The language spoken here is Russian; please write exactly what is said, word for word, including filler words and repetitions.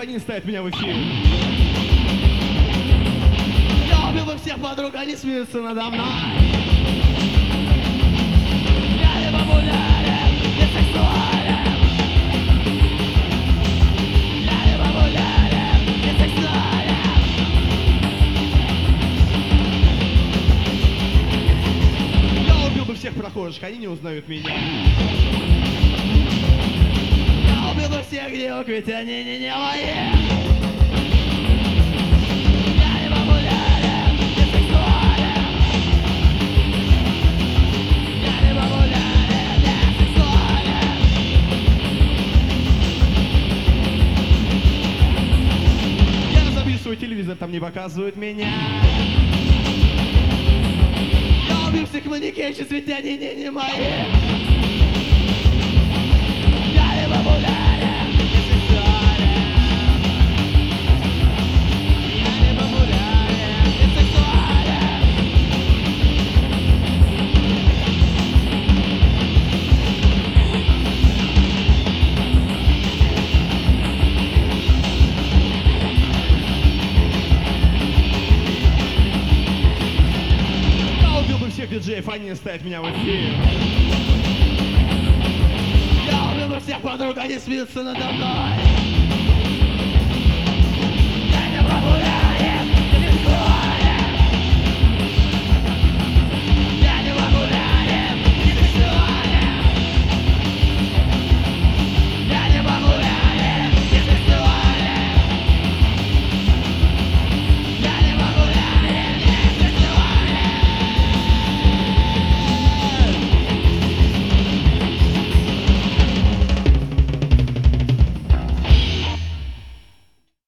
они не ставят меня в эфир. Я убил бы всех подруг, они смеются надо мной. Я не популярен, не сексуален. Я не популярен, не сексуален. Я убил бы всех прохожих, они не узнают меня. Я убил бы всех девок, ведь они не, не мои. Я не популярен, не сексуален. Я не популярен, не сексуален. Я разобью свой телевизор, там не показывают меня. Я убил всех манекенщиц, ведь они не, не мои. Я не популярен, не сексуален. Я не популярен, не сексуален. Я убил бы всех диджеев, они не ставят меня в эфир. Я убил бы всех подруг, они смеются надо мной.